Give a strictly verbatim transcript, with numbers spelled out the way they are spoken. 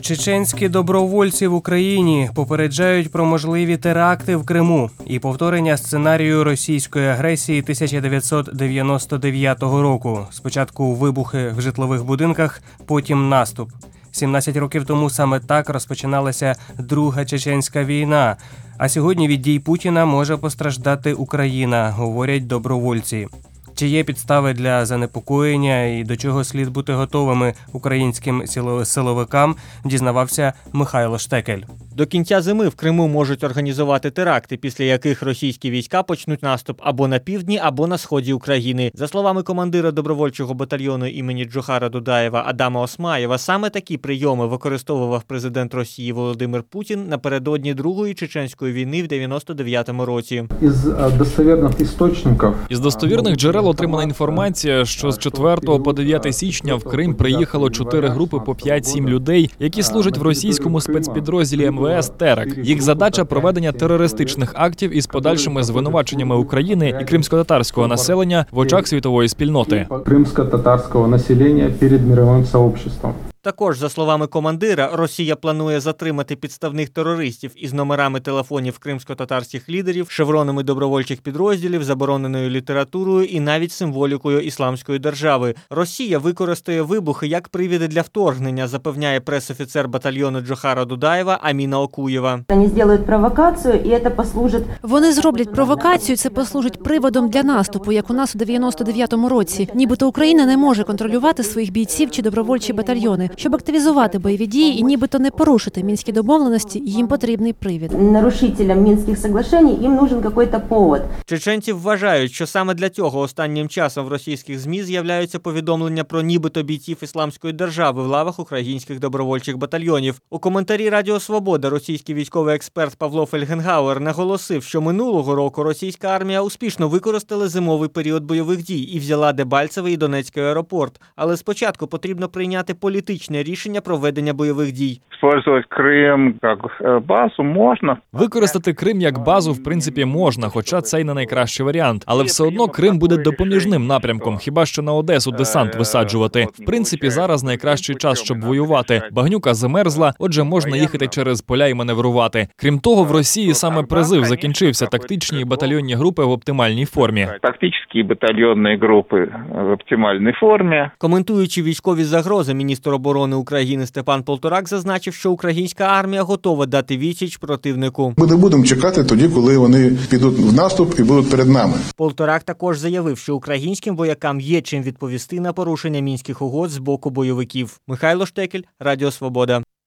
Чеченські добровольці в Україні попереджають про можливі теракти в Криму і повторення сценарію російської агресії тисяча дев'ятсот дев'яносто дев'ятого року. Спочатку вибухи в житлових будинках, потім наступ. сімнадцять років тому саме так розпочиналася Друга Чеченська війна. А сьогодні від дій Путіна може постраждати Україна, говорять добровольці. Чи є підстави для занепокоєння і до чого слід бути готовими українським силовикам, дізнавався Михайло Штекель. До кінця зими в Криму можуть організувати теракти, після яких російські війська почнуть наступ або на півдні, або на сході України. За словами командира добровольчого батальйону імені Джохара Дудаєва Адама Осмаєва, саме такі прийоми використовував президент Росії Володимир Путін напередодні Другої Чеченської війни в дев'яносто дев'ятому році. Із достовірних істочників Із достовірних джерел отримана інформація, що з четвертого по дев'яте січня в Крим приїхало чотири групи по п'ять-сім людей, які служать в російському спецпідрозділі ем ве ес «Терек». Їх задача – проведення терористичних актів із подальшими звинуваченнями України і кримськотатарського населення в очах світової спільноти. Кримсько-татарського населення перед мировим сообществом. Також, за словами командира, Росія планує затримати підставних терористів із номерами телефонів кримсько-татарських лідерів, шевронами добровольчих підрозділів, забороненою літературою і навіть символікою Ісламської держави. Росія використає вибухи як привіди для вторгнення, запевняє прес-офіцер батальйону Джохара Дудаєва Аміна Окуєва. Вони зроблять провокацію, і це послужить... Вони зроблять провокацію, це послужить приводом для наступу, як у нас у дев'яносто дев'ятому році. Нібито Україна не може контролювати своїх бійців чи добровольчі батальйони. Щоб активізувати бойові дії і нібито не порушити мінські домовленості, їм потрібний привід. Нарушителям мінських соглашень їм нужен якийсь повод. Чеченці вважають, що саме для цього останнім часом в російських ЗМІ з'являються повідомлення про нібито бійців Ісламської держави в лавах українських добровольчих батальйонів. У коментарі Радіо Свобода російський військовий експерт Павло Фельгенгауер наголосив, що минулого року російська армія успішно використала зимовий період бойових дій і взяла Дебальцевий і Донецький аеропорт. Але спочатку потрібно прийняти політичне рішення проведення бойових дій. Використовувати Крим як базу можна. Використати Крим як базу, в принципі, можна, хоча це й не найкращий варіант. Але все одно Крим буде допоміжним напрямком, хіба що на Одесу десант висаджувати. В принципі, зараз найкращий час, щоб воювати. Багнюка замерзла, отже, можна їхати через поля і маневрувати. Крім того, в Росії саме призив закінчився, тактичні і батальйонні групи в оптимальній формі. Тактичні батальйонні групи в оптимальній формі. Коментуючи військові загрози, міністр оборони України Степан Полторак зазначив, що українська армія готова дати відсіч противнику. Ми не будемо чекати тоді, коли вони підуть в наступ і будуть перед нами. Полторак також заявив, що українським воякам є чим відповісти на порушення мінських угод з боку бойовиків. Михайло Штекель, Радіо Свобода.